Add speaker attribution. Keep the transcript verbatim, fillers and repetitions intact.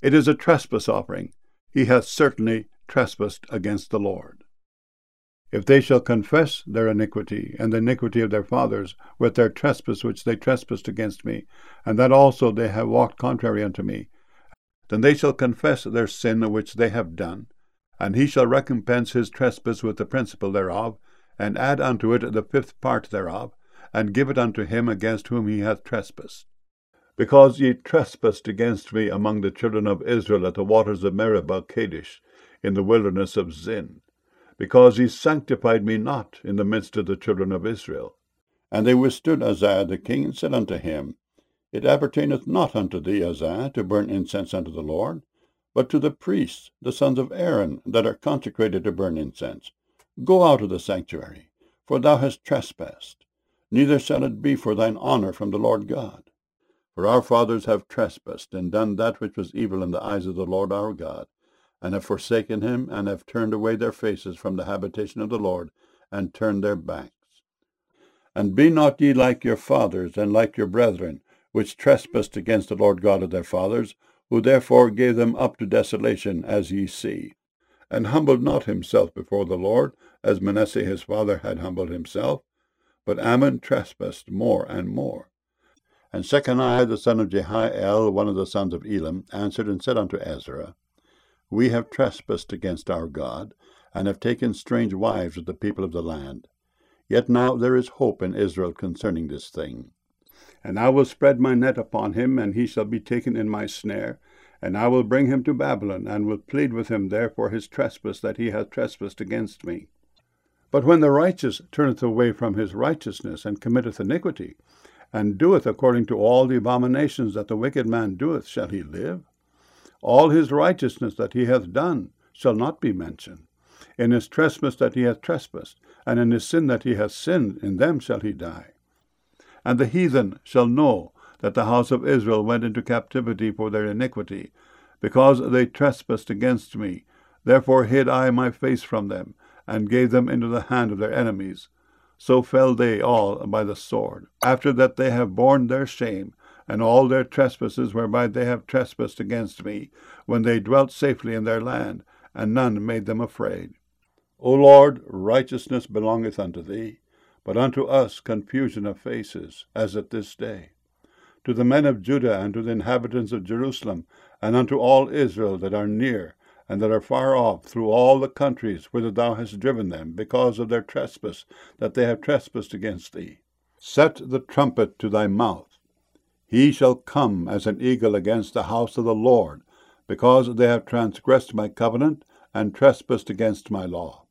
Speaker 1: It is a trespass offering. He hath certainly trespassed against the Lord. If they shall confess their iniquity, and the iniquity of their fathers, with their trespass which they trespassed against me, and that also they have walked contrary unto me, then they shall confess their sin which they have done, and he shall recompense his trespass with the principal thereof, and add unto it the fifth part thereof, and give it unto him against whom he hath trespassed. Because ye trespassed against me among the children of Israel at the waters of Meribah Kadesh, in the wilderness of Zin, because ye sanctified me not in the midst of the children of Israel. And they withstood Uzziah the king, and said unto him, It appertaineth not unto thee, Uzziah, to burn incense unto the Lord, but to the priests, the sons of Aaron, that are consecrated to burn incense. Go out of the sanctuary, for thou hast trespassed, neither shall it be for thine honour from the Lord God. For our fathers have trespassed, and done that which was evil in the eyes of the Lord our God, and have forsaken him, and have turned away their faces from the habitation of the Lord, and turned their backs. And be not ye like your fathers, and like your brethren, which trespassed against the Lord God of their fathers, who therefore gave them up to desolation, as ye see, and humbled not himself before the Lord, as Manasseh his father had humbled himself, but Ammon trespassed more and more. And Shechaniah the son of Jehiel, one of the sons of Elam, answered and said unto Ezra, We have trespassed against our God, and have taken strange wives of the people of the land. Yet now there is hope in Israel concerning this thing. And I will spread my net upon him, and he shall be taken in my snare, and I will bring him to Babylon, and will plead with him there for his trespass that he hath trespassed against me. But when the righteous turneth away from his righteousness, and committeth iniquity, and doeth according to all the abominations that the wicked man doeth, shall he live? All his righteousness that he hath done shall not be mentioned. In his trespass that he hath trespassed, and in his sin that he hath sinned, in them shall he die. And the heathen shall know that the house of Israel went into captivity for their iniquity, because they trespassed against me. Therefore hid I my face from them, and gave them into the hand of their enemies. So fell they all by the sword, after that they have borne their shame, and all their trespasses whereby they have trespassed against me, when they dwelt safely in their land, and none made them afraid. O Lord, righteousness belongeth unto thee, but unto us confusion of faces, as at this day. To the men of Judah, and to the inhabitants of Jerusalem, and unto all Israel that are near, and that are far off, through all the countries whither thou hast driven them, because of their trespass that they have trespassed against thee. Set the trumpet to thy mouth. He shall come as an eagle against the house of the Lord, because they have transgressed my covenant, and trespassed against my law.